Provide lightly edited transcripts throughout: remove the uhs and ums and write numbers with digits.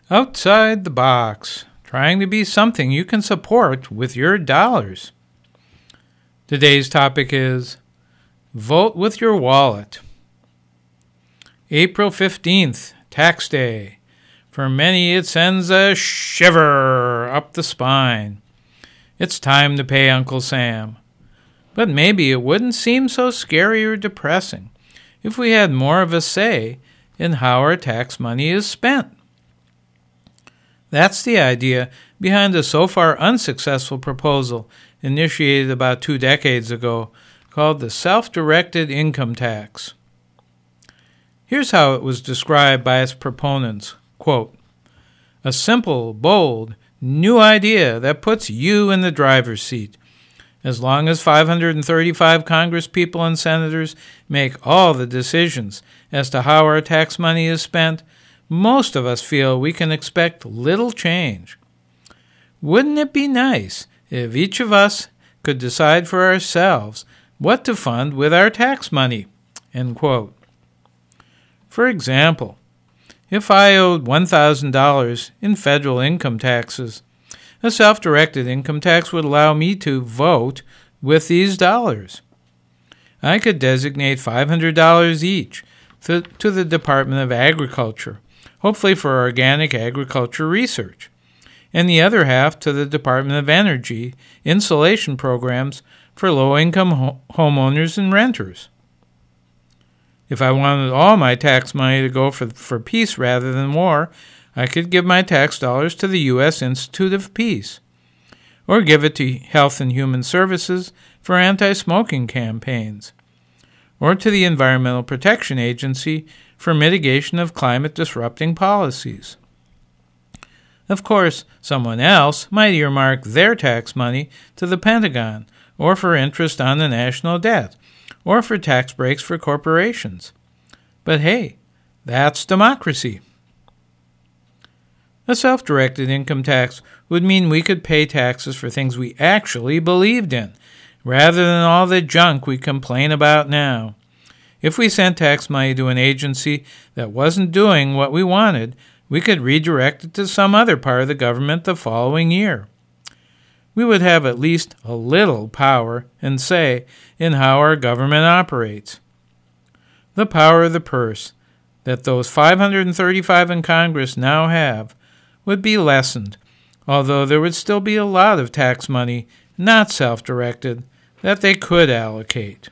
Outside the box, trying to be something you can support with your dollars. Today's topic is vote with your wallet. April 15th, tax day. For many, it sends a shiver up the spine. It's time to pay Uncle Sam. But maybe it wouldn't seem so scary or depressing if we had more of a say in how our tax money is spent. That's the idea behind a so far unsuccessful proposal initiated about 2 decades ago called the self-directed income tax. Here's how it was described by its proponents, quote, "A simple, bold, new idea that puts you in the driver's seat. As long as 535 congresspeople and senators make all the decisions as to how our tax money is spent, most of us feel we can expect little change. Wouldn't it be nice if each of us could decide for ourselves what to fund with our tax money?" End quote. For example, if I owed $1,000 in federal income taxes, a self-directed income tax would allow me to vote with these dollars. I could designate $500 each to the Department of Agriculture, hopefully for organic agriculture research, and the other half to the Department of Energy insulation programs for low-income homeowners and renters. If I wanted all my tax money to go for peace rather than war, I could give my tax dollars to the U.S. Institute of Peace, or give it to Health and Human Services for anti-smoking campaigns, or to the Environmental Protection Agency for mitigation of climate-disrupting policies. Of course, someone else might earmark their tax money to the Pentagon, or for interest on the national debt, or for tax breaks for corporations. But hey, that's democracy. A self-directed income tax would mean we could pay taxes for things we actually believed in, rather than all the junk we complain about now. If we sent tax money to an agency that wasn't doing what we wanted, we could redirect it to some other part of the government the following year. We would have at least a little power and say in how our government operates. The power of the purse that those 535 in Congress now have would be lessened, although there would still be a lot of tax money not self-directed that they could allocate.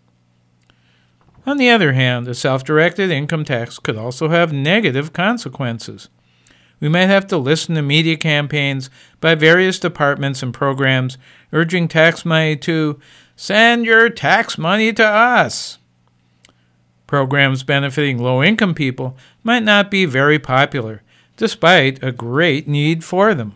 On the other hand, a self-directed income tax could also have negative consequences. We might have to listen to media campaigns by various departments and programs urging tax money to send your tax money to us. Programs benefiting low-income people might not be very popular, despite a great need for them.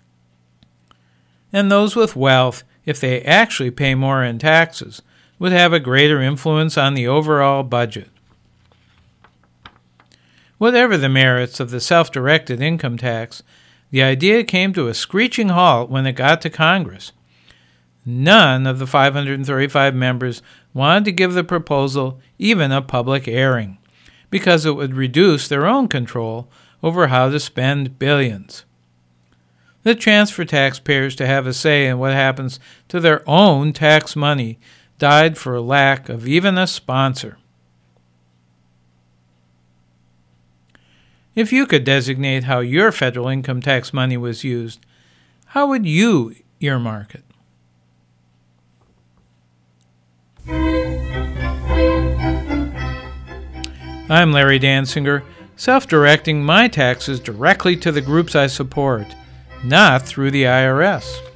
And those with wealth, if they actually pay more in taxes, would have a greater influence on the overall budget. Whatever the merits of the self-directed income tax, the idea came to a screeching halt when it got to Congress. None of the 535 members wanted to give the proposal even a public airing, because it would reduce their own control over how to spend billions. The chance for taxpayers to have a say in what happens to their own tax money died for lack of even a sponsor. If you could designate how your federal income tax money was used, how would you earmark it? I'm Larry Dansinger, self-directing my taxes directly to the groups I support, not through the IRS.